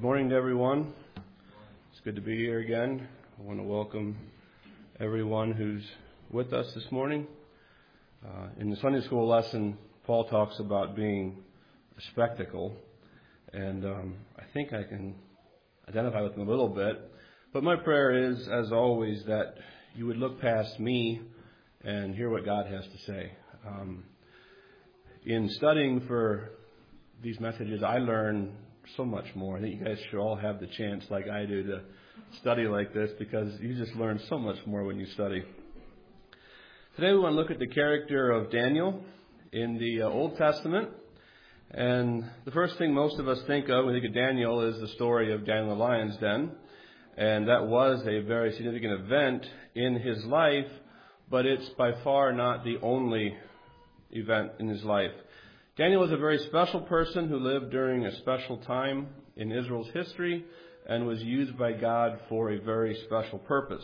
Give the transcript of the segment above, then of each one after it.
morning to everyone. It's good to be here again. I want to welcome everyone who's with us this morning. In the Sunday school lesson, Paul talks about being a spectacle, and I think I can identify with him a little bit. But my prayer is, as always, that you would look past me and hear what God has to say. In studying for these messages, I learn so much more. I think you guys should all have the chance, like I do, to study like this, because you just learn so much more when you study. Today we want to look at the character of Daniel in the Old Testament. And the first thing most of us think of when we think of Daniel is the story of Daniel in the lion's den. And that was a very significant event in his life, but it's by far not the only event in his life. Daniel was a very special person who lived during a special time in Israel's history and was used by God for a very special purpose.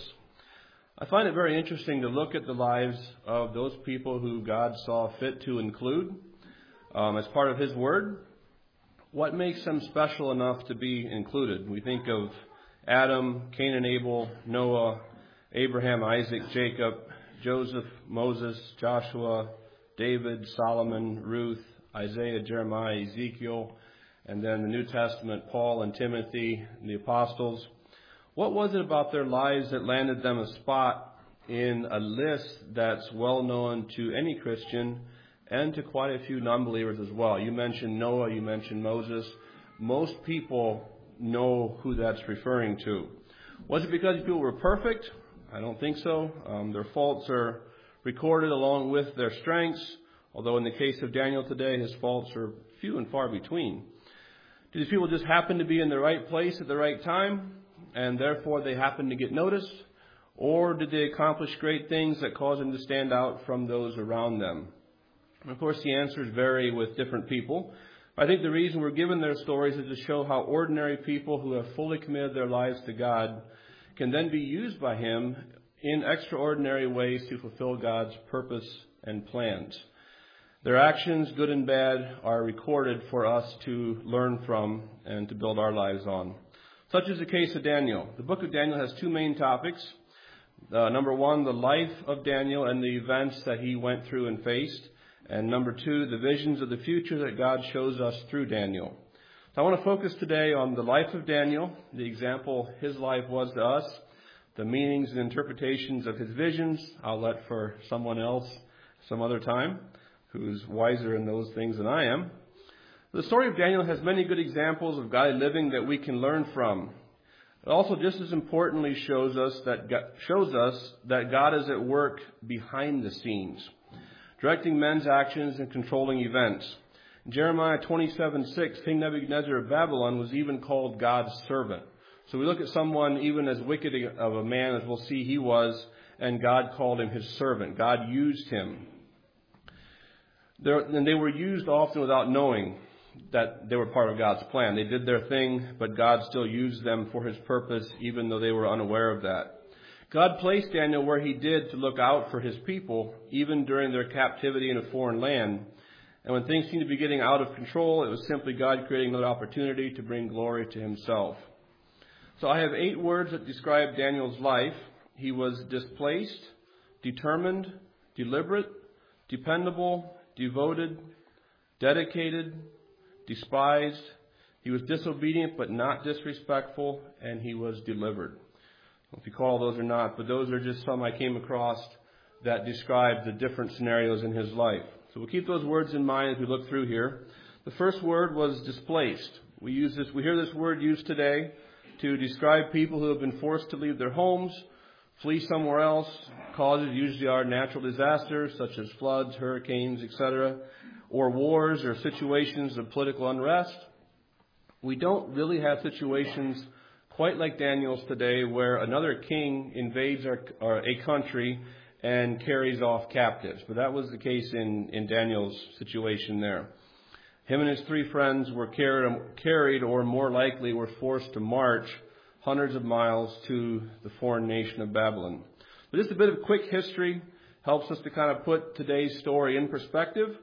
I find it very interesting to look at the lives of those people who God saw fit to include as part of His Word. What makes them special enough to be included? We think of Adam, Cain and Abel, Noah, Abraham, Isaac, Jacob, Joseph, Moses, Joshua, David, Solomon, Ruth, Isaiah, Jeremiah, Ezekiel, and then the New Testament, Paul and Timothy, and the apostles. What was it about their lives that landed them a spot in a list that's well known to any Christian and to quite a few non-believers as well? You mentioned Noah, you mentioned Moses. Most people know who that's referring to. Was it because people were perfect? I don't think so. Their faults are recorded along with their strengths, although in the case of Daniel today, his faults are few and far between. Do these people just happen to be in the right place at the right time, and therefore they happen to get noticed? Or did they accomplish great things that cause them to stand out from those around them? And of course, the answers vary with different people. I think the reason we're given their stories is to show how ordinary people who have fully committed their lives to God can then be used by Him in extraordinary ways to fulfill God's purpose and plans. Their actions, good and bad, are recorded for us to learn from and to build our lives on. Such is the case of Daniel. The book of Daniel has two main topics. Number one, the life of Daniel and the events that he went through and faced. And number two, the visions of the future that God shows us through Daniel. So I want to focus today on the life of Daniel, the example his life was to us, the meanings and interpretations of his visions. I'll let for someone else some other time who's wiser in those things than I am. The story of Daniel has many good examples of godly living that we can learn from. It also, just as importantly, shows us that God is at work behind the scenes, directing men's actions and controlling events. In Jeremiah 27:6, King Nebuchadnezzar of Babylon was even called God's servant. So we look at someone even as wicked of a man as we'll see he was, and God called him His servant. God used him. And they were used often without knowing that they were part of God's plan. They did their thing, but God still used them for His purpose, even though they were unaware of that. God placed Daniel where He did to look out for His people, even during their captivity in a foreign land. And when things seemed to be getting out of control, it was simply God creating another opportunity to bring glory to Himself. So I have 8 words that describe Daniel's life. He was displaced, determined, deliberate, dependable, devoted, dedicated, despised. He was disobedient but not disrespectful, and he was delivered. I don't know if you call those or not, but those are just some I came across that describe the different scenarios in his life. So we'll keep those words in mind as we look through here. The first word was displaced. We hear this word used today to describe people who have been forced to leave their homes, flee somewhere else. Causes usually are natural disasters such as floods, hurricanes, etc., or wars or situations of political unrest. We don't really have situations quite like Daniel's today where another king invades a country and carries off captives. But that was the case in Daniel's situation there. Him and his 3 friends were carried or more likely were forced to march hundreds of miles to the foreign nation of Babylon. But just a bit of quick history helps us to kind of put today's story in perspective.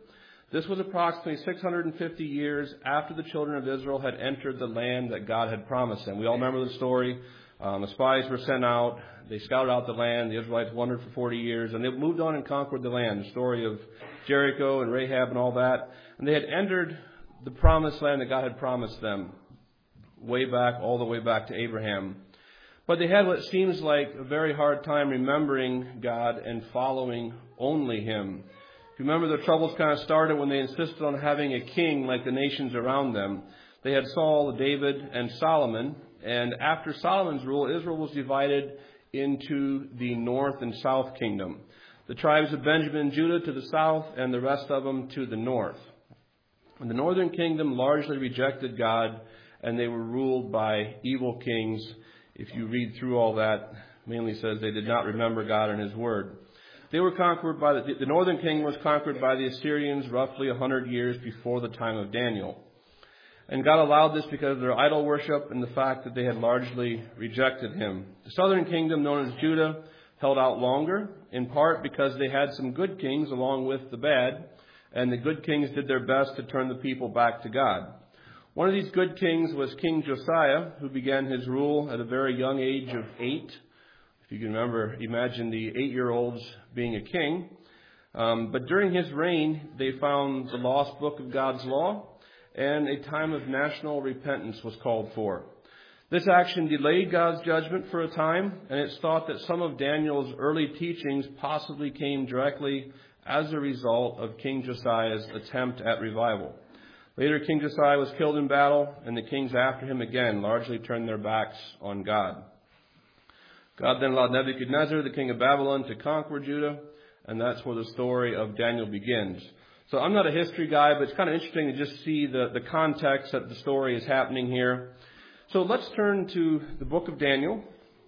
This was approximately 650 years after the children of Israel had entered the land that God had promised them. We all remember the story. The spies were sent out. They scouted out the land. The Israelites wandered for 40 years, and they moved on and conquered the land. The story of Jericho and Rahab and all that. And they had entered the promised land that God had promised them way back, all the way back to Abraham. But they had what seems like a very hard time remembering God and following only Him. If you remember, the troubles kind of started when they insisted on having a king like the nations around them. They had Saul, David, and Solomon. And after Solomon's rule, Israel was divided into the north and south kingdom. The tribes of Benjamin and Judah to the south, and the rest of them to the north. And the northern kingdom largely rejected God, and they were ruled by evil kings. If you read through all that, mainly says they did not remember God and His word. They were conquered by the northern kingdom was conquered by the Assyrians roughly 100 years before the time of Daniel. And God allowed this because of their idol worship and the fact that they had largely rejected Him. The southern kingdom, known as Judah, held out longer, in part because they had some good kings along with the bad, and the good kings did their best to turn the people back to God. One of these good kings was King Josiah, who began his rule at a very young age of 8. If you can remember, imagine the 8-year-olds being a king. But during his reign, they found the lost book of God's law, and a time of national repentance was called for. This action delayed God's judgment for a time, and it's thought that some of Daniel's early teachings possibly came directly as a result of King Josiah's attempt at revival. Later, King Josiah was killed in battle, and the kings after him again largely turned their backs on God. God then allowed Nebuchadnezzar, the king of Babylon, to conquer Judah, and that's where the story of Daniel begins. So I'm not a history guy, but it's kind of interesting to just see the context that the story is happening here. So let's turn to the book of Daniel.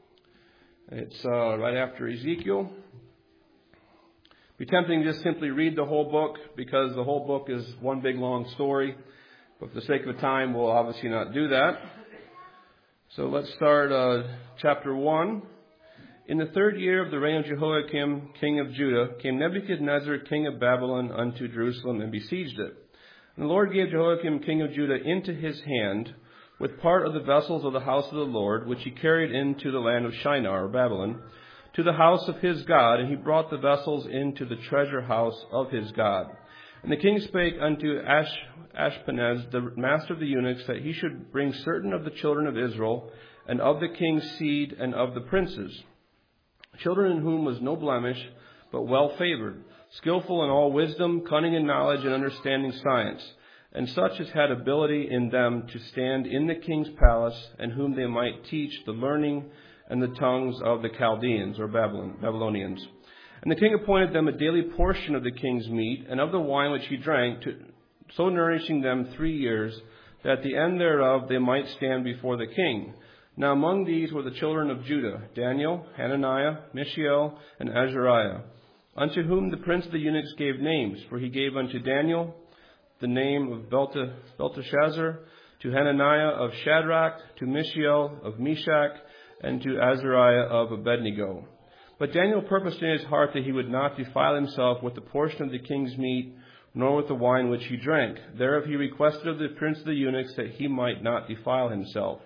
It's right after Ezekiel. It'd be tempting to just simply read the whole book because the whole book is one big long story. But for the sake of time, we'll obviously not do that. So let's start chapter 1. In the 3rd year of the reign of Jehoiakim, king of Judah, came Nebuchadnezzar, king of Babylon, unto Jerusalem and besieged it. And the Lord gave Jehoiakim, king of Judah, into his hand, with part of the vessels of the house of the Lord, which he carried into the land of Shinar, or Babylon, to the house of his God, and he brought the vessels into the treasure house of his God. And the king spake unto Ashpenaz, the master of the eunuchs, that he should bring certain of the children of Israel, and of the king's seed, and of the princes, children in whom was no blemish, but well favored, skillful in all wisdom, cunning in knowledge, and understanding science, and such as had ability in them to stand in the king's palace, and whom they might teach the learning and the tongues of the Chaldeans, or Babylonians. And the king appointed them a daily portion of the king's meat, and of the wine which he drank, so nourishing them 3 years, that at the end thereof they might stand before the king. Now among these were the children of Judah, Daniel, Hananiah, Mishael, and Azariah, unto whom the prince of the eunuchs gave names. For he gave unto Daniel the name of Belteshazzar, to Hananiah of Shadrach, to Mishael of Meshach, and to Azariah of Abednego. But Daniel purposed in his heart that he would not defile himself with the portion of the king's meat, nor with the wine which he drank. Thereof he requested of the prince of the eunuchs that he might not defile himself.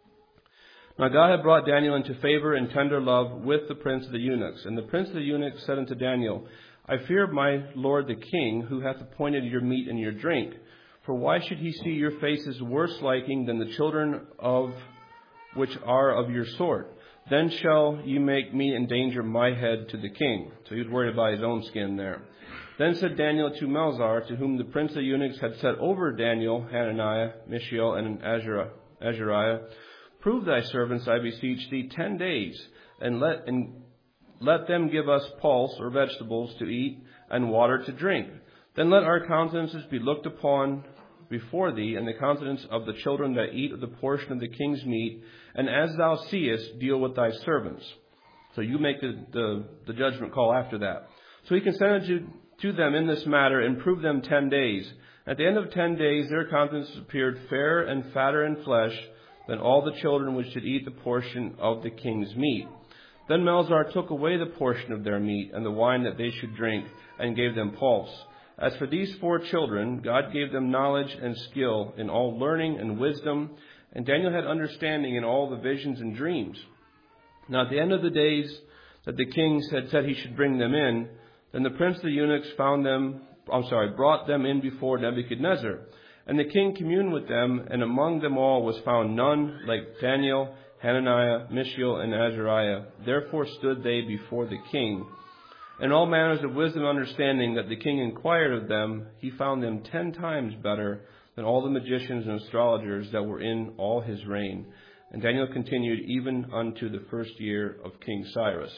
Now God had brought Daniel into favor and tender love with the prince of the eunuchs. And the prince of the eunuchs said unto Daniel, I fear my lord the king, who hath appointed your meat and your drink. For why should he see your faces worse liking than the children of which are of your sort? Then shall ye make me endanger my head to the king. So he was worried about his own skin there. Then said Daniel to Melzar, to whom the prince of the eunuchs had set over Daniel, Hananiah, Mishael, and Azariah, Prove thy servants, I beseech thee, 10 days, and let them give us pulse, or vegetables, to eat, and water to drink. Then let our countenances be looked upon before thee, and the countenance of the children that eat of the portion of the king's meat, and as thou seest, deal with thy servants. So you make the judgment call after that. So he consented to them in this matter, and proved them 10 days. At the end of 10 days, their countenances appeared fairer and fatter in flesh than all the children which did eat the portion of the king's meat. Then Melzar took away the portion of their meat and the wine that they should drink, and gave them pulse. As for these 4 children, God gave them knowledge and skill in all learning and wisdom, and Daniel had understanding in all the visions and dreams. Now at the end of the days that the kings had said he should bring them in, then the prince of the eunuchs brought them in before Nebuchadnezzar. And the king communed with them, and among them all was found none like Daniel, Hananiah, Mishael, and Azariah. Therefore stood they before the king. And all manners of wisdom and understanding that the king inquired of them, he found them 10 times better than all the magicians and astrologers that were in all his reign. And Daniel continued even unto the 1st year of King Cyrus.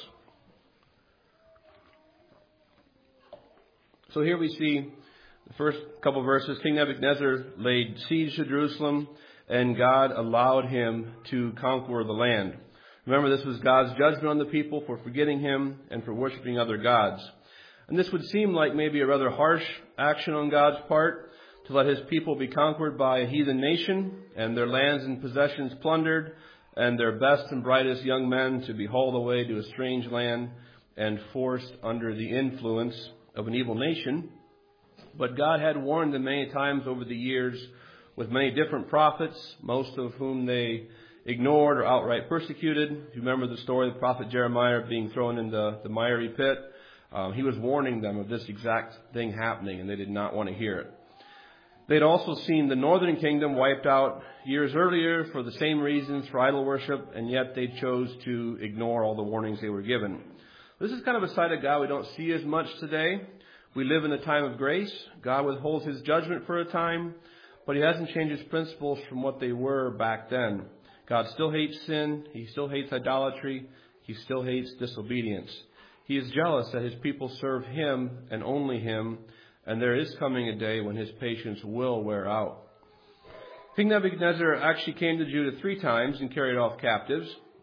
So here we see the first couple verses. King Nebuchadnezzar laid siege to Jerusalem, and God allowed him to conquer the land. Remember, this was God's judgment on the people for forgetting him and for worshiping other gods. And this would seem like maybe a rather harsh action on God's part, to let his people be conquered by a heathen nation and their lands and possessions plundered, and their best and brightest young men to be hauled away to a strange land and forced under the influence of an evil nation. But God had warned them many times over the years with many different prophets, most of whom they ignored or outright persecuted. If you remember the story of the prophet Jeremiah being thrown in the miry pit, he was warning them of this exact thing happening, and they did not want to hear it. They'd also seen the northern kingdom wiped out years earlier for the same reasons, for idol worship, and yet they chose to ignore all the warnings they were given. This is kind of a side of God we don't see as much today. We live in a time of grace. God withholds his judgment for a time, but he hasn't changed his principles from what they were back then. God still hates sin. He still hates idolatry. He still hates disobedience. He is jealous that his people serve him and only him, and there is coming a day when his patience will wear out. King Nebuchadnezzar actually came to Judah 3 times and carried off captives.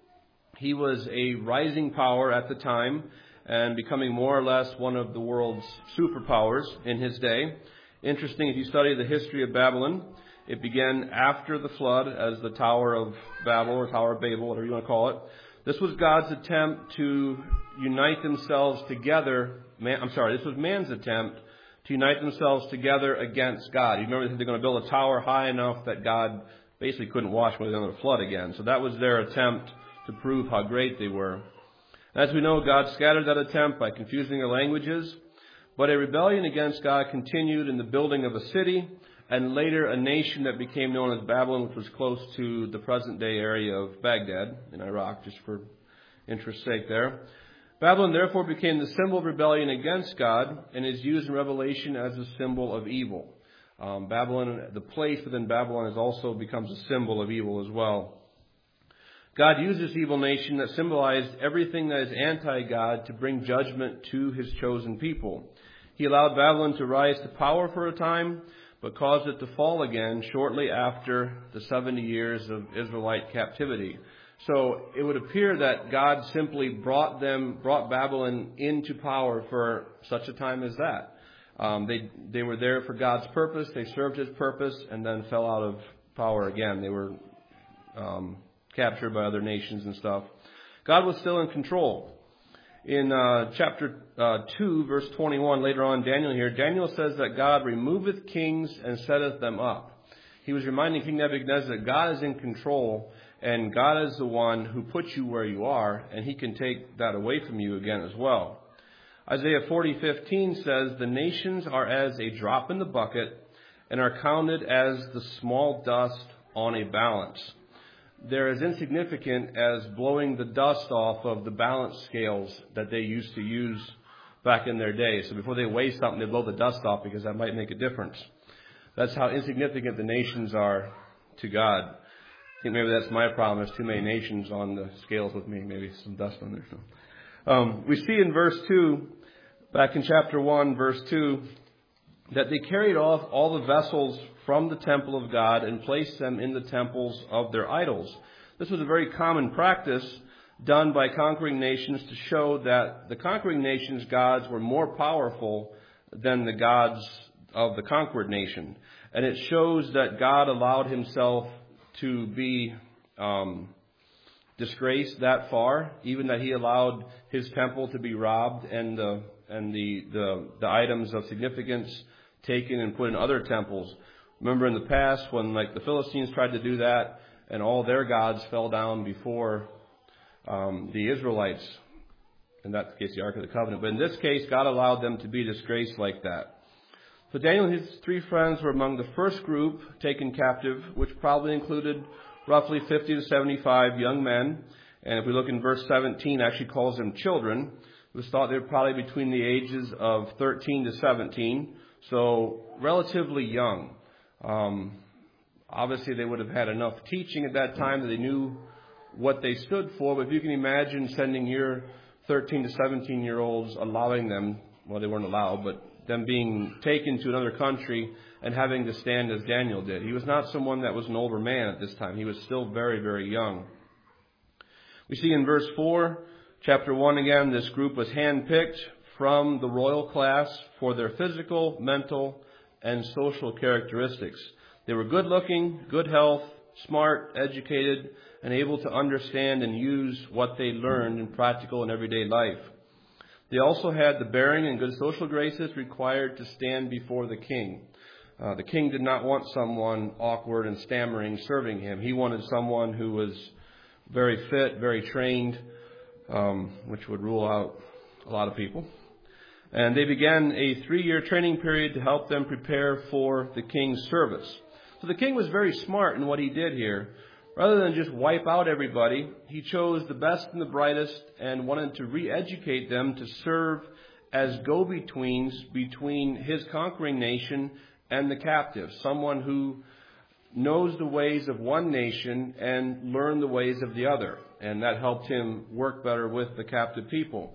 He was a rising power at the time and becoming more or less one of the world's superpowers in his day. Interesting, if you study the history of Babylon, it began after the flood as the Tower of Babel or Tower of Babel, whatever you want to call it. This was God's attempt to unite themselves together. This was man's attempt to unite themselves together against God. You remember they're going to build a tower high enough that God basically couldn't wash away another flood again. So that was their attempt to prove how great they were. As we know, God scattered that attempt by confusing their languages. But a rebellion against God continued in the building of a city, and later a nation that became known as Babylon, which was close to the present-day area of Baghdad in Iraq, just for interest's sake there. Babylon therefore became the symbol of rebellion against God and is used in Revelation as a symbol of evil. Babylon, the place within Babylon, also becomes a symbol of evil as well. God used this evil nation that symbolized everything that is anti-God to bring judgment to his chosen people. He allowed Babylon to rise to power for a time, but caused it to fall again shortly after the 70 years of Israelite captivity. So it would appear that God simply brought Babylon into power for such a time as that. They were there for God's purpose, they served his purpose, and then fell out of power again. They were captured by other nations and stuff. God was still in control. In chapter 2, verse 21, later on, Daniel says that God removeth kings and setteth them up. He was reminding King Nebuchadnezzar that God is in control, and God is the one who puts you where you are, and he can take that away from you again as well. Isaiah 40:15 says, the nations are as a drop in the bucket, and are counted as the small dust on a balance. They're as insignificant as blowing the dust off of the balance scales that they used to use back in their day. So before they weigh something, they blow the dust off because that might make a difference. That's how insignificant the nations are to God. I think maybe that's my problem. There's too many nations on the scales with me. Maybe some dust on there. So, we see in verse 2, back in chapter 1, verse 2, that they carried off all the vessels from the temple of God and placed them in the temples of their idols. This was a very common practice done by conquering nations to show that the conquering nations' gods were more powerful than the gods of the conquered nation. And it shows that God allowed himself to be disgraced that far, even that he allowed his temple to be robbed and the and the items of significance taken and put in other temples. Remember in the past when like the Philistines tried to do that and all their gods fell down before the Israelites. In that case, the Ark of the Covenant. But in this case, God allowed them to be disgraced like that. So Daniel and his 3 friends were among the first group taken captive, which probably included roughly 50 to 75 young men. And if we look in verse 17, it actually calls them children. It was thought they were probably between the ages of 13 to 17, so relatively young. Obviously, they would have had enough teaching at that time that they knew what they stood for. But if you can imagine sending your 13 to 17-year-olds, allowing them, well, they weren't allowed, but them being taken to another country and having to stand as Daniel did. He was not someone that was an older man at this time. He was still very, very young. We see in verse 4, chapter 1 again, this group was handpicked from the royal class for their physical, mental, and social characteristics. They were good looking, good health, smart, educated, and able to understand and use what they learned in practical and everyday life. They also had the bearing and good social graces required to stand before the king. The king did not want someone awkward and stammering serving him. He wanted someone who was very fit, very trained, which would rule out a lot of people. And they began a 3-year training period to help them prepare for the king's service. So the king was very smart in what he did here. Rather than just wipe out everybody, he chose the best and the brightest and wanted to re-educate them to serve as go-betweens between his conquering nation and the captive. Someone who knows the ways of one nation and learn the ways of the other. And that helped him work better with the captive people.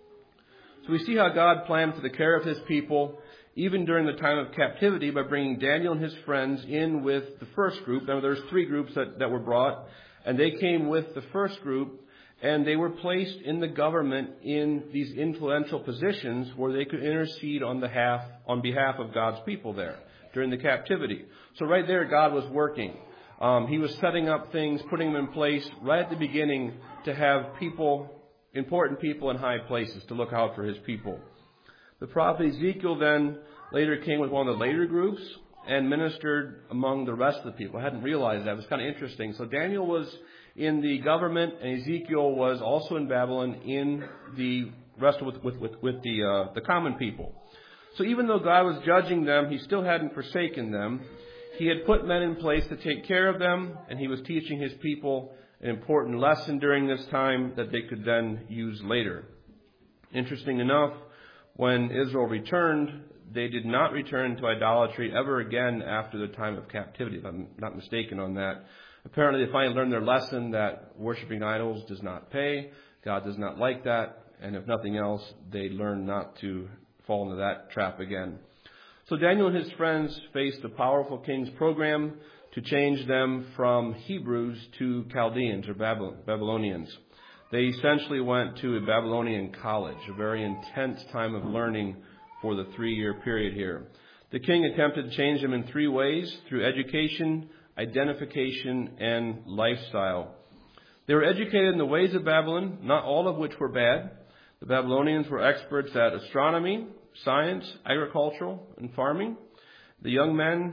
So we see how God planned for the care of his people, even during the time of captivity, by bringing Daniel and his friends in with the first group. Now, there's 3 groups that were brought, and they came with the first group, and they were placed in the government in these influential positions where they could intercede on behalf of God's people there during the captivity. So right there, God was working. He was setting up things, putting them in place right at the beginning to have people, important people in high places to look out for his people. The prophet Ezekiel then later came with one of the later groups and ministered among the rest of the people. I hadn't realized that. It was kind of interesting. So Daniel was in the government, and Ezekiel was also in Babylon in the rest with the common people. So even though God was judging them, he still hadn't forsaken them. He had put men in place to take care of them, and he was teaching his people an important lesson during this time that they could then use later. Interesting enough, when Israel returned, they did not return to idolatry ever again after the time of captivity, if I'm not mistaken on that. Apparently they finally learned their lesson that worshiping idols does not pay. God does not like that. And if nothing else, they learned not to fall into that trap again. So Daniel and his friends faced a powerful king's program to change them from Hebrews to Chaldeans or Babylonians. They essentially went to a Babylonian college, a very intense time of learning for the 3-year period here. The king attempted to change them in 3 ways: through education, identification, and lifestyle. They were educated in the ways of Babylon, not all of which were bad. The Babylonians were experts at astronomy, science, agricultural, and farming. The young men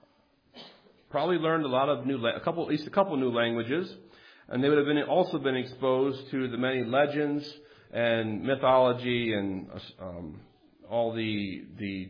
probably learned at least a couple new languages. And they would have also been exposed to the many legends and mythology and all the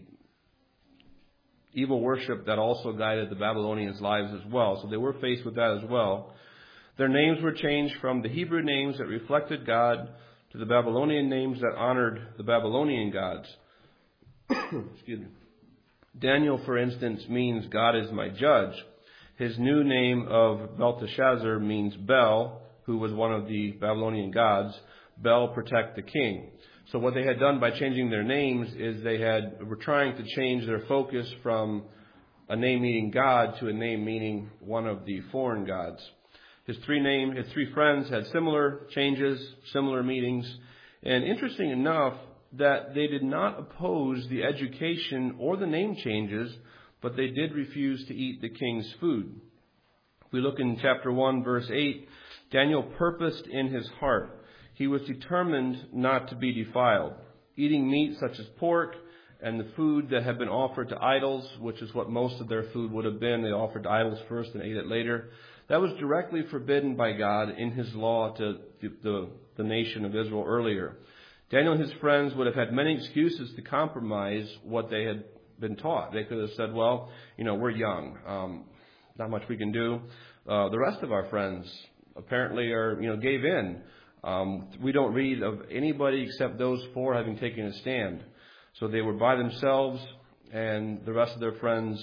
evil worship that also guided the Babylonians' lives as well. So they were faced with that as well. Their names were changed from the Hebrew names that reflected God to the Babylonian names that honored the Babylonian gods. Excuse me. Daniel, for instance, means God is my judge. His new name of Belteshazzar means Bel, who was one of the Babylonian gods. Bel, protect the king. So what they had done by changing their names is they were trying to change their focus from a name meaning God to a name meaning one of the foreign gods. His 3 friends had similar changes, similar meanings. And interesting enough that they did not oppose the education or the name changes, but they did refuse to eat the king's food. If we look in chapter 1, verse 8, Daniel purposed in his heart. He was determined not to be defiled. eating meat such as pork and the food that had been offered to idols, which is what most of their food would have been. They offered to idols first and ate it later. That was directly forbidden by God in his law to the nation of Israel earlier. Daniel and his friends would have had many excuses to compromise what they had been taught. They could have said, well, we're young. Not much we can do. The rest of our friends apparently gave in. We don't read of anybody except those four having taken a stand. So they were by themselves, and the rest of their friends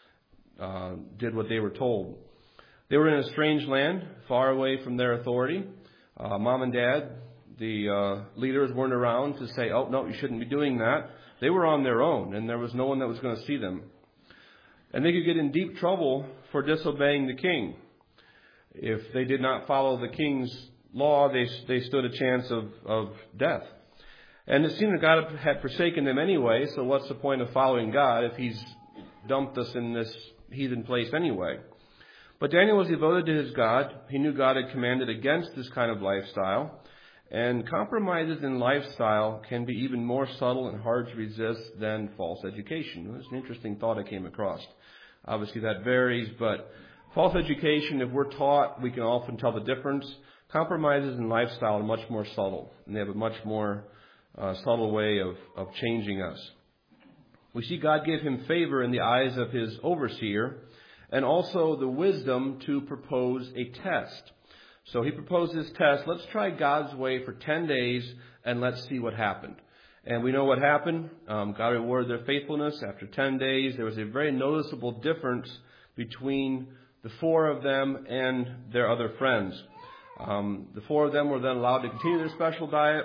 did what they were told. They were in a strange land, far away from their authority. Mom and Dad, the leaders, weren't around to say, oh, no, you shouldn't be doing that. They were on their own, and there was no one that was going to see them. And they could get in deep trouble for disobeying the king. If they did not follow the king's law, they stood a chance of death. And it seemed that God had forsaken them anyway, so what's the point of following God if he's dumped us in this heathen place anyway? But Daniel was devoted to his God. He knew God had commanded against this kind of lifestyle. And compromises in lifestyle can be even more subtle and hard to resist than false education. It was an interesting thought I came across. Obviously that varies, but false education, if we're taught, we can often tell the difference. Compromises in lifestyle are much more subtle, and they have a much more subtle way of changing us. We see God gave him favor in the eyes of his overseer, and also the wisdom to propose a test. So he proposed this test. Let's try God's way for 10 days and let's see what happened. And we know what happened. God rewarded their faithfulness. After 10 days, there was a very noticeable difference between the four of them and their other friends. The four of them were then allowed to continue their special diet.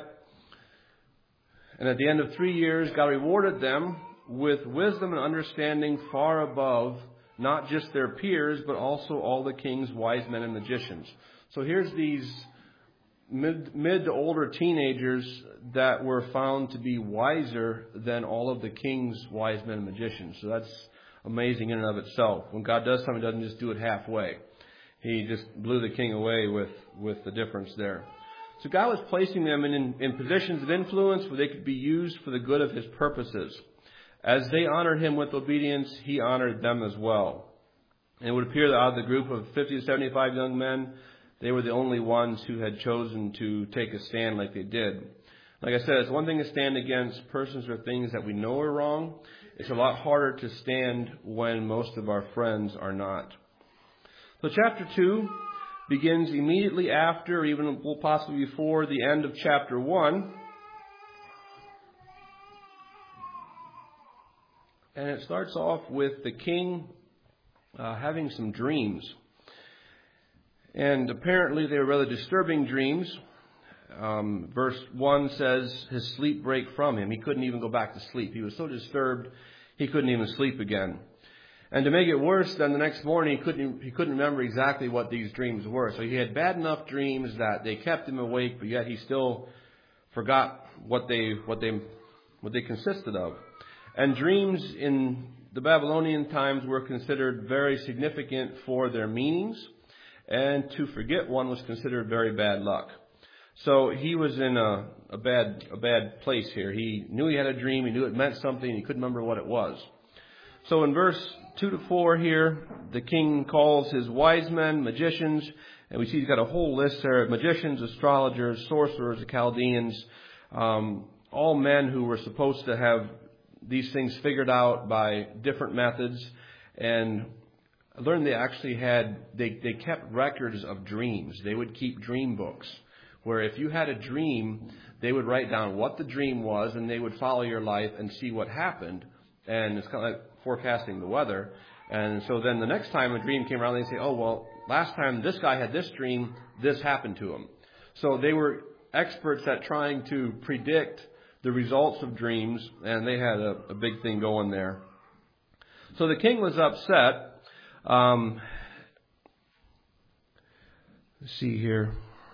And at the end of 3 years, God rewarded them with wisdom and understanding far above not just their peers, but also all the king's wise men and magicians. So here's these mid to older teenagers that were found to be wiser than all of the king's wise men and magicians. So that's amazing in and of itself. When God does something, He doesn't just do it halfway. He just blew the king away with the difference there. So God was placing them in positions of influence where they could be used for the good of His purposes. As they honored Him with obedience, He honored them as well. And it would appear that out of the group of 50 to 75 young men, they were the only ones who had chosen to take a stand like they did. Like I said, it's one thing to stand against persons or things that we know are wrong. It's a lot harder to stand when most of our friends are not. So chapter 2 begins immediately after, or even possibly before, the end of chapter 1. And it starts off with the king having some dreams. And apparently they were rather disturbing dreams. Verse 1 says his sleep break from him. He couldn't even go back to sleep. He was so disturbed he couldn't even sleep again. And to make it worse, then the next morning he couldn't remember exactly what these dreams were. So he had bad enough dreams that they kept him awake, but yet he still forgot what they consisted of. And dreams in the Babylonian times were considered very significant for their meanings, and to forget one was considered very bad luck. So he was in a bad place here. He knew he had a dream, he knew it meant something, and he couldn't remember what it was. So in verse 2 to 4 here, the king calls his wise men magicians, and we see he's got a whole list there: magicians, astrologers, sorcerers, the Chaldeans, all men who were supposed to have these things figured out by different methods. And I learned they kept records of dreams. They would keep dream books, where if you had a dream, they would write down what the dream was, and they would follow your life and see what happened. And it's kind of like forecasting the weather. And so then the next time a dream came around, they'd say, oh, well, last time this guy had this dream, this happened to him. So they were experts at trying to predict the results of dreams, and they had a big thing going there. So the king was upset. Let's see here.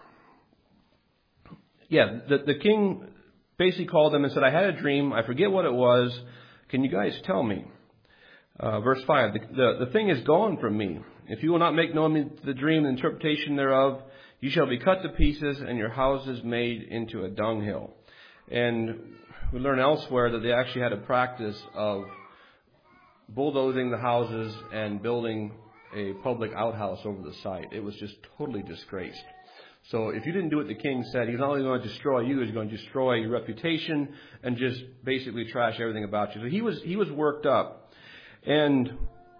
Yeah, the king basically called them and said, I had a dream. I forget what it was. Can you guys tell me? Verse 5, the thing is gone from me. If you will not make known the dream and interpretation thereof, you shall be cut to pieces and your houses made into a dunghill. And we learn elsewhere that they actually had a practice of bulldozing the houses and building a public outhouse over the site. It was just totally disgraced. So if you didn't do what the king said, he's not only going to destroy you, he's going to destroy your reputation and just basically trash everything about you. So he was worked up. And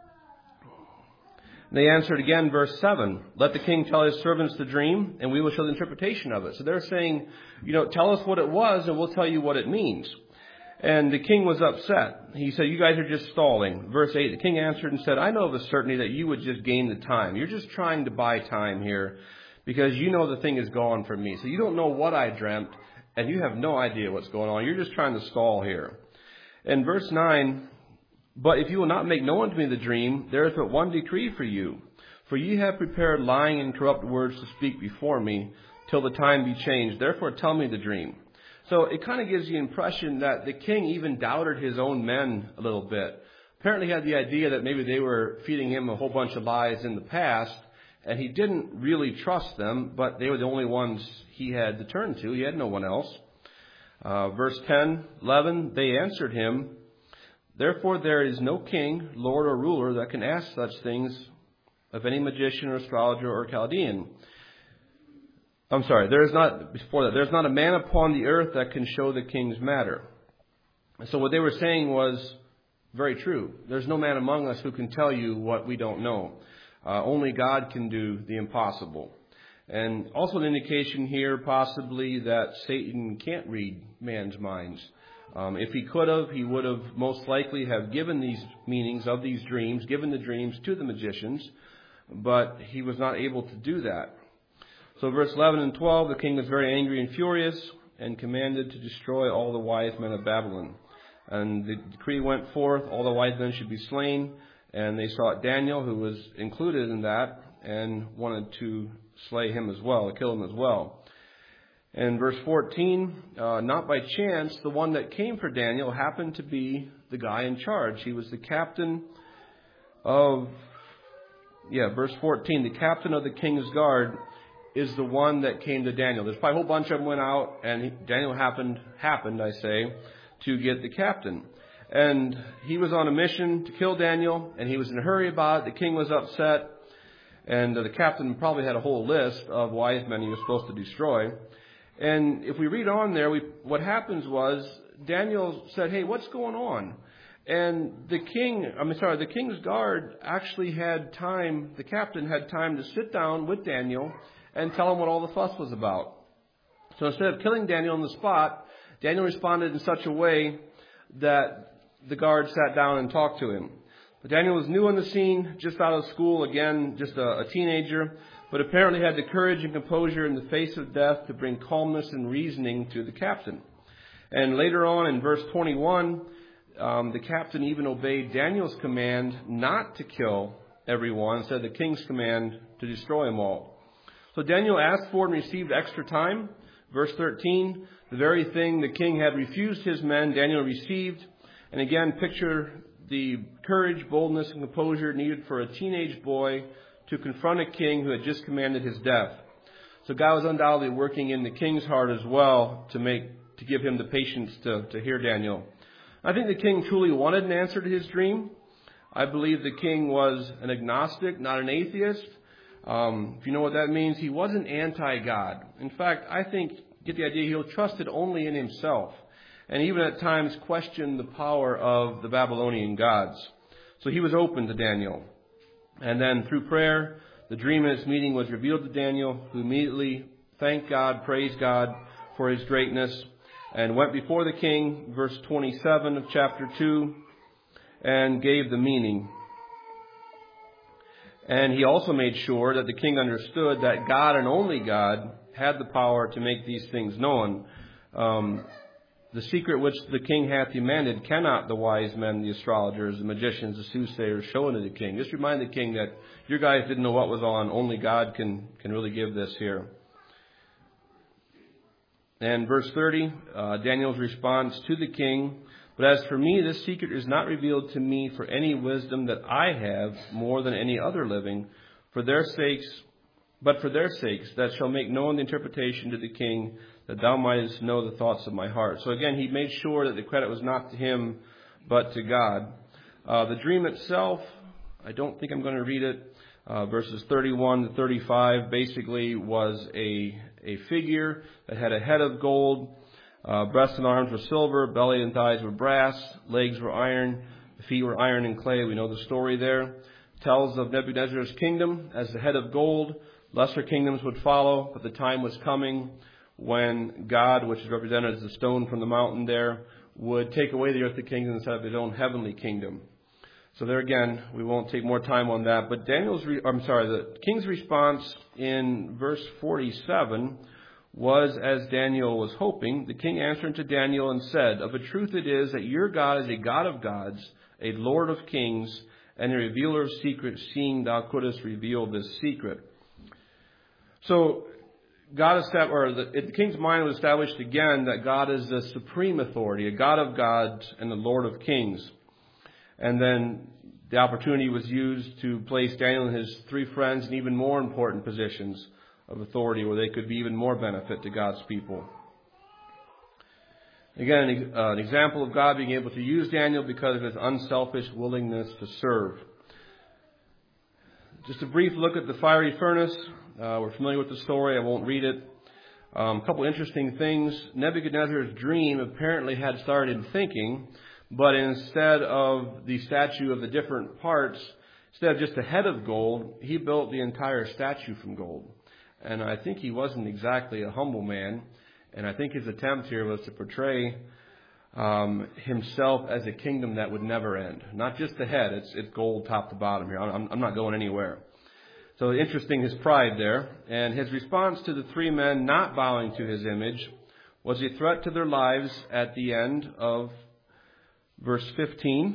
they answered again, verse 7, let the king tell his servants the dream, and we will show the interpretation of it. So they're saying, tell us what it was, and we'll tell you what it means. And the king was upset. He said, you guys are just stalling. Verse 8, the king answered and said, I know of a certainty that you would just gain the time. You're just trying to buy time here because you know the thing is gone from me. So you don't know what I dreamt, and you have no idea what's going on. You're just trying to stall here. And verse 9, but if you will not make known to me the dream, there is but one decree for you. For ye have prepared lying and corrupt words to speak before me, till the time be changed. Therefore tell me the dream. So it kind of gives the impression that the king even doubted his own men a little bit. Apparently he had the idea that maybe they were feeding him a whole bunch of lies in the past, and he didn't really trust them, but they were the only ones he had to turn to. He had no one else. Verse 10, 11, they answered him, therefore there is no king, lord, or ruler that can ask such things of any magician or astrologer or Chaldean. There's not a man upon the earth that can show the king's matter. So what they were saying was very true. There's no man among us who can tell you what we don't know. Only God can do the impossible. And also an indication here possibly that Satan can't read man's minds. If he could have, he would have most likely have given these meanings of these dreams, given the dreams to the magicians, but he was not able to do that. So verse 11 and 12, the king was very angry and furious and commanded to destroy all the wise men of Babylon. And the decree went forth, all the wise men should be slain, and they sought Daniel, who was included in that, and wanted to slay him as well, kill him as well. And verse 14, not by chance, the one that came for Daniel happened to be the guy in charge. He was the captain of, verse 14, the captain of the king's guard is the one that came to Daniel. There's probably a whole bunch of them went out, and Daniel happened, to get the captain. And he was on a mission to kill Daniel, and he was in a hurry about it. The king was upset, and the captain probably had a whole list of wise men he was supposed to destroy. And if we read on there, what happens was Daniel said, hey, what's going on? And the king's guard actually had time, the captain had time to sit down with Daniel and tell him what all the fuss was about. So instead of killing Daniel on the spot, Daniel responded in such a way that the guard sat down and talked to him. But Daniel was new on the scene, just out of school, again, just a teenager, but apparently had the courage and composure in the face of death to bring calmness and reasoning to the captain. And later on in verse 21, the captain even obeyed Daniel's command not to kill everyone, instead of the king's command to destroy them all. So Daniel asked for and received extra time. Verse 13, the very thing the king had refused his men, Daniel received. And again, picture the courage, boldness, and composure needed for a teenage boy to confront a king who had just commanded his death. So God was undoubtedly working in the king's heart as well to give him the patience to hear Daniel. I think the king truly wanted an answer to his dream. I believe the king was an agnostic, not an atheist. If you know what that means, he wasn't anti-God. In fact, I think, get the idea, he trusted only in himself, and even at times questioned the power of the Babylonian gods. So he was open to Daniel. And then through prayer, the dream in its meaning was revealed to Daniel, who immediately thanked God, praised God for his greatness, and went before the king, verse 27 of chapter 2, and gave the meaning. And he also made sure that the king understood that God and only God had the power to make these things known. The secret which the king hath demanded cannot the wise men, the astrologers, the magicians, the soothsayers show unto the king. Just remind the king that your guys didn't know what was on. Only God can really give this here. And verse 30, Daniel's response to the king, but as for me, this secret is not revealed to me for any wisdom that I have more than any other living. For their sakes but for their sakes, that shall make known the interpretation to the king, that thou mightest know the thoughts of my heart. So again, he made sure that the credit was not to him, but to God. The dream itself, I don't think I'm going to read it. Verses 31 to 35 basically was a figure that had a head of gold, breasts and arms were silver, belly and thighs were brass, legs were iron, the feet were iron and clay. We know the story there. Tells of Nebuchadnezzar's kingdom as the head of gold. Lesser kingdoms would follow, but the time was coming when God, which is represented as the stone from the mountain there, would take away the earthly kingdom and set up his own heavenly kingdom. So there again, we won't take more time on that. But the king's response in verse 47 was as Daniel was hoping. The king answered unto Daniel and said, Of a truth it is that your God is a God of gods, a Lord of kings, and a revealer of secrets, seeing thou couldst reveal this secret. So the king's mind was established again that God is the supreme authority, a God of gods and the Lord of kings. And then the opportunity was used to place Daniel and his three friends in even more important positions of authority where they could be even more benefit to God's people. Again, an example of God being able to use Daniel because of his unselfish willingness to serve. Just a brief look at the fiery furnace. We're familiar with the story. I won't read it. A couple interesting things. Nebuchadnezzar's dream apparently had started thinking, but instead of the statue of the different parts, instead of just a head of gold, he built the entire statue from gold. And I think he wasn't exactly a humble man. And I think his attempt here was to portray himself as a kingdom that would never end. Not just the head, it's gold top to bottom here. I'm not going anywhere. So interesting, his pride there. And his response to the three men not bowing to his image was a threat to their lives at the end of verse 15.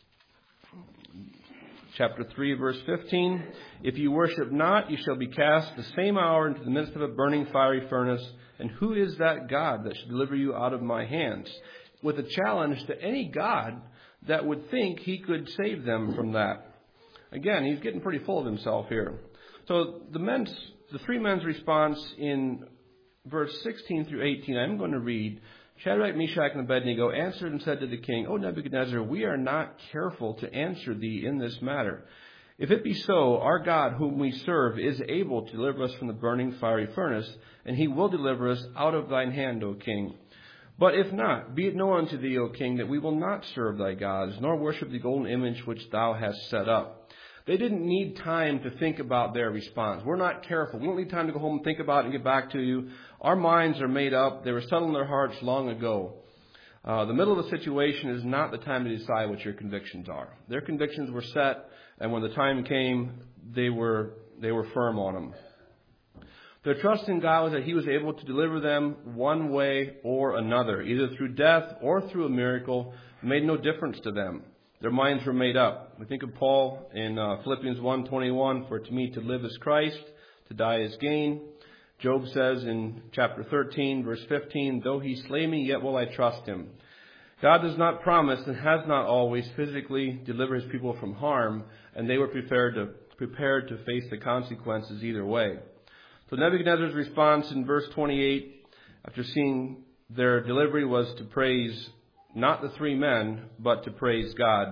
Chapter 3, verse 15. If you worship not, you shall be cast the same hour into the midst of a burning fiery furnace. And who is that God that should deliver you out of my hands? With a challenge to any God that would think he could save them from that. Again, he's getting pretty full of himself here. So the three men's response in verse 16 through 18, I'm going to read. Shadrach, Meshach, and Abednego answered and said to the king, O Nebuchadnezzar, we are not careful to answer thee in this matter. If it be so, our God whom we serve is able to deliver us from the burning fiery furnace, and he will deliver us out of thine hand, O king. But if not, be it known unto thee, O king, that we will not serve thy gods, nor worship the golden image which thou hast set up. They didn't need time to think about their response. We're not careful. We don't need time to go home and think about it and get back to you. Our minds are made up. They were settled in their hearts long ago. The middle of the situation is not the time to decide what your convictions are. Their convictions were set, and when the time came, they were firm on them. Their trust in God was that he was able to deliver them one way or another, either through death or through a miracle. It made no difference to them. Their minds were made up. We think of Paul in Philippians 1:21, for to me to live is Christ, to die is gain. Job says in chapter 13, verse 15, though he slay me, yet will I trust him. God does not promise and has not always physically delivered his people from harm, and they were prepared to face the consequences either way. So Nebuchadnezzar's response in verse 28, after seeing their delivery, was to praise not the three men, but to praise God.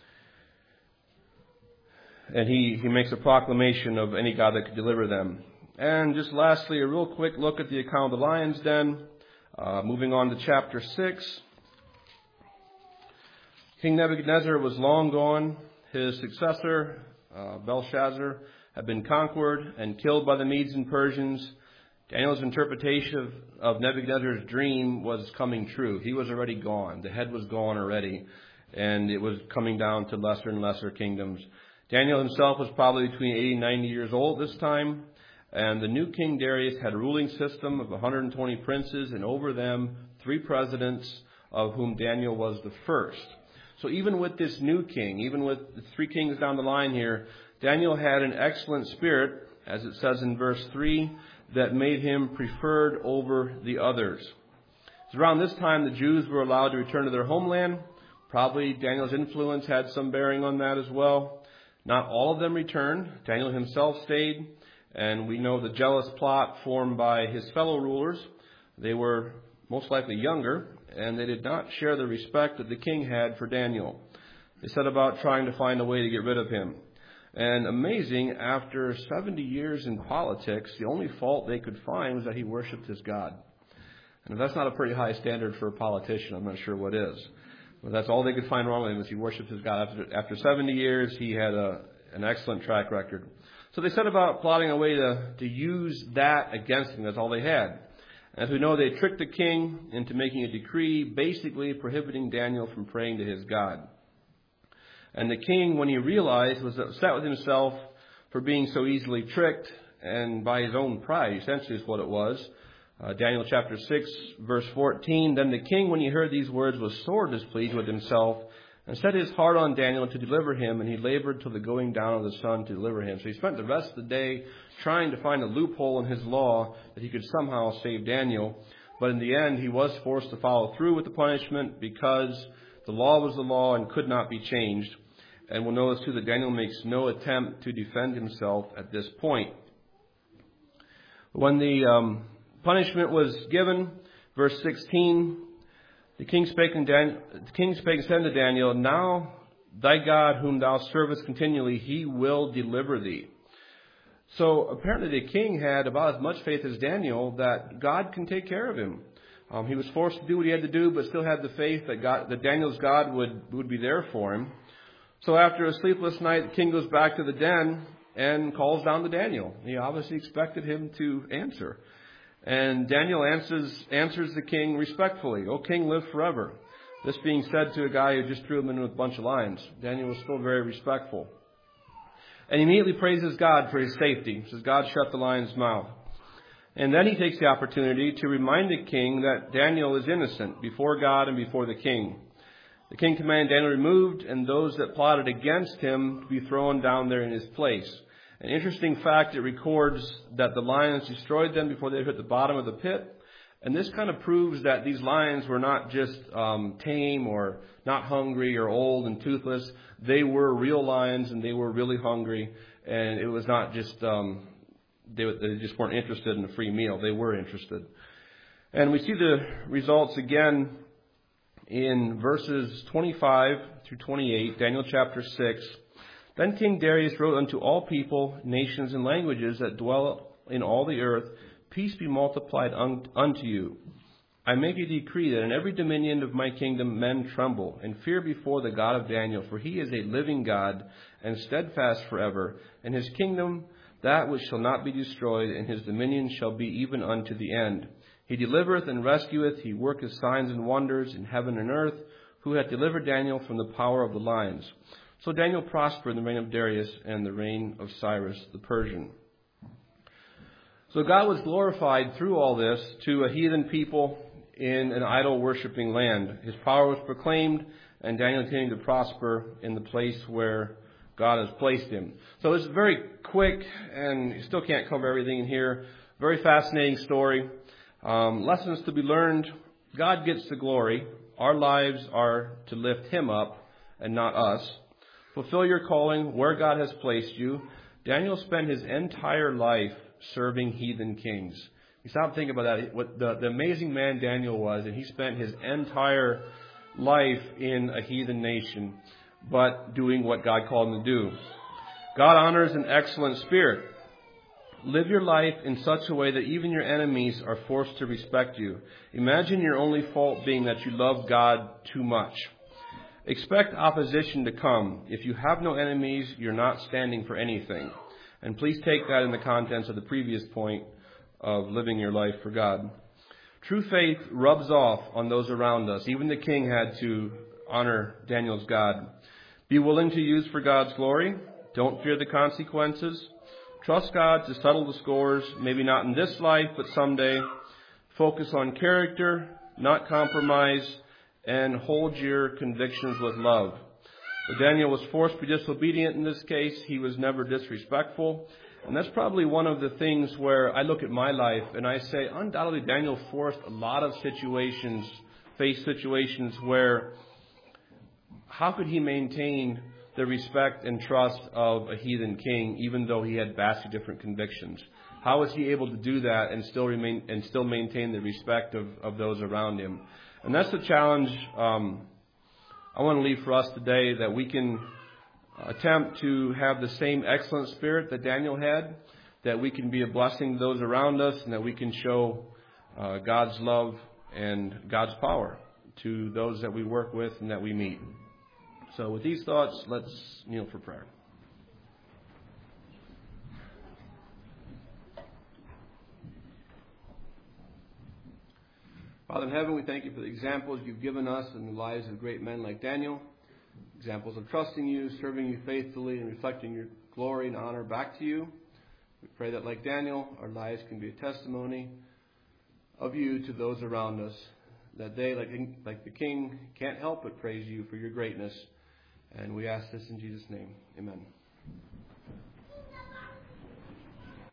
And he makes a proclamation of any God that could deliver them. And just lastly, a real quick look at the account of the lion's den. Moving on to chapter 6. King Nebuchadnezzar was long gone. His successor, Belshazzar, had been conquered and killed by the Medes and Persians. Daniel's interpretation of Nebuchadnezzar's dream was coming true. He was already gone. The head was gone already, and it was coming down to lesser and lesser kingdoms. Daniel himself was probably between 80 and 90 years old at this time, and the new King Darius had a ruling system of 120 princes, and over them 3 presidents, of whom Daniel was the first. So even with this new king, even with the 3 kings down the line here, Daniel had an excellent spirit, as it says in verse 3, that made him preferred over the others. So around this time, the Jews were allowed to return to their homeland. Probably Daniel's influence had some bearing on that as well. Not all of them returned. Daniel himself stayed. And we know the jealous plot formed by his fellow rulers. They were most likely younger, and they did not share the respect that the king had for Daniel. They set about trying to find a way to get rid of him. And amazing, after 70 years in politics, the only fault they could find was that he worshipped his God. And if that's not a pretty high standard for a politician, I'm not sure what is. But that's all they could find wrong with him, was he worshipped his God. After 70 years, he had an excellent track record. So they set about plotting a way to use that against him. That's all they had. As we know, they tricked the king into making a decree basically prohibiting Daniel from praying to his God. And the king, when he realized, was upset with himself for being so easily tricked, and by his own pride, essentially is what it was. Daniel chapter 6, verse 14, Then the king, when he heard these words, was sore displeased with himself, and set his heart on Daniel to deliver him, and he labored till the going down of the sun to deliver him. So he spent the rest of the day trying to find a loophole in his law that he could somehow save Daniel. But in the end, he was forced to follow through with the punishment because the law was the law and could not be changed. And we'll notice too that Daniel makes no attempt to defend himself at this point. When the punishment was given, verse 16, the king spake and said to Daniel, Now thy God whom thou servest continually, he will deliver thee. So apparently the king had about as much faith as Daniel that God can take care of him. He was forced to do what he had to do, but still had the faith that Daniel's God would be there for him. So after a sleepless night, the king goes back to the den and calls down to Daniel. He obviously expected him to answer. And Daniel answers the king respectfully. O king, live forever. This being said to a guy who just threw him in with a bunch of lions. Daniel was still very respectful. And he immediately praises God for his safety. He says, God shut the lion's mouth. And then he takes the opportunity to remind the king that Daniel is innocent before God and before the king. The king commanded Daniel removed, and those that plotted against him to be thrown down there in his place. An interesting fact, it records that the lions destroyed them before they hit the bottom of the pit. And this kind of proves that these lions were not just tame or not hungry or old and toothless. They were real lions, and they were really hungry. And it was not just, they just weren't interested in a free meal. They were interested. And we see the results again in verses 25 through 28, Daniel chapter 6. Then King Darius wrote unto all people, nations, and languages that dwell in all the earth, Peace be multiplied unto you. I make a decree that in every dominion of my kingdom men tremble, and fear before the God of Daniel, for he is a living God, and steadfast forever, and his kingdom that which shall not be destroyed, and his dominion shall be even unto the end. He delivereth and rescueth, he worketh signs and wonders in heaven and earth, who hath delivered Daniel from the power of the lions. So Daniel prospered in the reign of Darius and the reign of Cyrus the Persian. So God was glorified through all this to a heathen people in an idol-worshipping land. His power was proclaimed, and Daniel continued to prosper in the place where God has placed him. So it's very quick, and you still can't cover everything in here. Very fascinating story. Lessons to be learned. God gets the glory. Our lives are to lift him up and not us. Fulfill your calling where God has placed you. Daniel spent his entire life serving heathen kings. You stop thinking about that. What the amazing man Daniel was, and he spent his entire life in a heathen nation, but doing what God called him to do. God honors an excellent spirit. Live your life in such a way that even your enemies are forced to respect you. Imagine your only fault being that you love God too much. Expect opposition to come. If you have no enemies, you're not standing for anything. And please take that in the contents of the previous point of living your life for God. True faith rubs off on those around us. Even the king had to honor Daniel's God. Be willing to use for God's glory. Don't fear the consequences. Trust God to settle the scores, maybe not in this life, but someday. Focus on character, not compromise, and hold your convictions with love. But Daniel was forced to be disobedient in this case. He was never disrespectful. And that's probably one of the things where I look at my life and I say, undoubtedly Daniel faced situations where how could he maintain the respect and trust of a heathen king, even though he had vastly different convictions? How was he able to do that and still maintain the respect of those around him? And that's the challenge I want to leave for us today, that we can attempt to have the same excellent spirit that Daniel had, that we can be a blessing to those around us, and that we can show God's love and God's power to those that we work with and that we meet. So with these thoughts, let's kneel for prayer. Father in heaven, we thank you for the examples you've given us in the lives of great men like Daniel, examples of trusting you, serving you faithfully, and reflecting your glory and honor back to you. We pray that like Daniel, our lives can be a testimony of you to those around us, that they, like the king, can't help but praise you for your greatness. And we ask this in Jesus' name. Amen.